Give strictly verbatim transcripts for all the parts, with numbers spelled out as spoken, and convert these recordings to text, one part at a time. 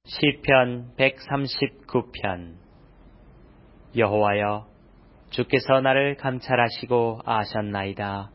시편 백삼십구 편. 여호와여, 주께서 나를 감찰하시고 아셨나이다.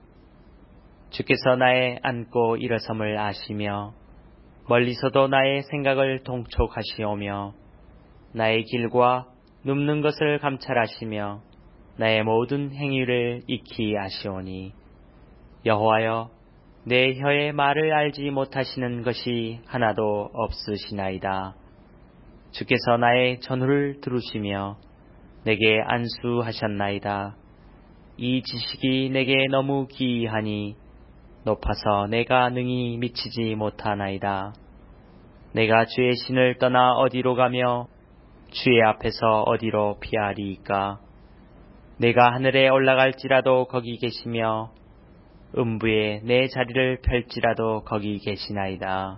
주께서 나의 앉고 일어섬을 아시며 멀리서도 나의 생각을 통촉하시오며 나의 길과 눕는 것을 감찰하시며 나의 모든 행위를 익히 아시오니, 여호와여, 내 혀의 말을 알지 못하시는 것이 하나도 없으시나이다. 주께서 나의 전후를 들으시며 내게 안수하셨나이다. 이 지식이 내게 너무 기이하니 높아서 내가 능히 미치지 못하나이다. 내가 주의 신을 떠나 어디로 가며 주의 앞에서 어디로 피하리이까? 내가 하늘에 올라갈지라도 거기 계시며 음부에 내 자리를 펼지라도 거기 계시나이다.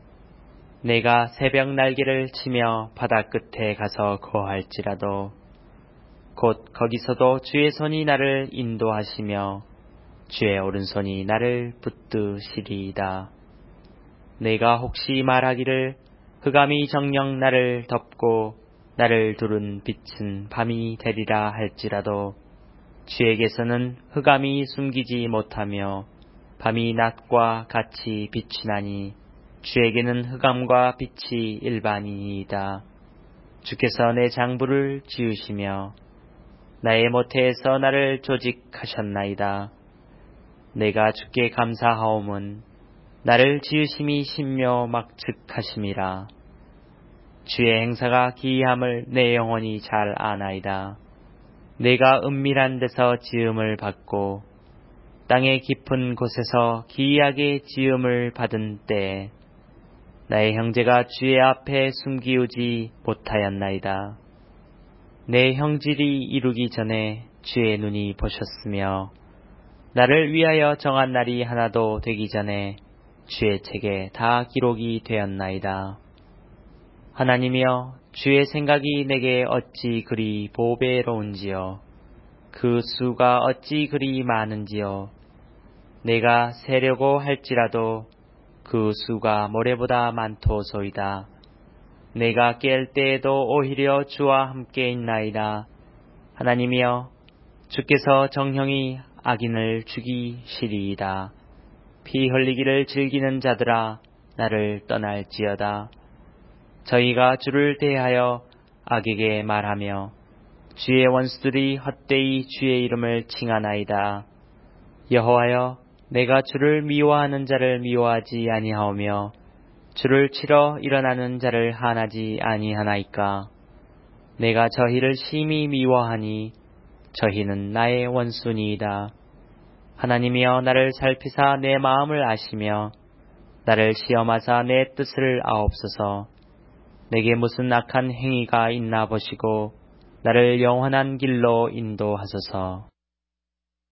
내가 새벽 날개를 치며 바다 끝에 가서 거할지라도 곧 거기서도 주의 손이 나를 인도하시며 주의 오른손이 나를 붙드시리이다. 내가 혹시 말하기를 흑암이 정녕 나를 덮고 나를 두른 빛은 밤이 되리라 할지라도 주에게서는 흑암이 숨기지 못하며 밤이 낮과 같이 비치나니 주에게는 흑암과 빛이 일반이니이다. 주께서 내 장부를 지으시며 나의 모태에서 나를 조직하셨나이다. 내가 주께 감사하옴은 나를 지으심이 신묘막측하심이라. 주의 행사가 기이함을 내 영혼이 잘 아나이다. 내가 은밀한 데서 지음을 받고 땅의 깊은 곳에서 기이하게 지음을 받은 때에 나의 형제가 주의 앞에 숨기우지 못하였나이다. 내 형질이 이루기 전에 주의 눈이 보셨으며 나를 위하여 정한 날이 하나도 되기 전에 주의 책에 다 기록이 되었나이다. 하나님이여, 주의 생각이 내게 어찌 그리 보배로운지요, 그 수가 어찌 그리 많은지요. 내가 세려고 할지라도 그 수가 모래보다 많도소이다. 내가 깰 때에도 오히려 주와 함께 있나이다. 하나님이여, 주께서 정형이 악인을 죽이시리이다. 피 흘리기를 즐기는 자들아, 나를 떠날지어다. 저희가 주를 대하여 악에게 말하며 주의 원수들이 헛되이 주의 이름을 칭하나이다. 여호와여, 내가 주를 미워하는 자를 미워하지 아니하오며 주를 치러 일어나는 자를 한하지 아니하나이까? 내가 저희를 심히 미워하니 저희는 나의 원수니이다. 하나님이여, 나를 살피사 내 마음을 아시며 나를 시험하사 내 뜻을 아옵소서. 내게 무슨 악한 행위가 있나 보시고 나를 영원한 길로 인도하소서.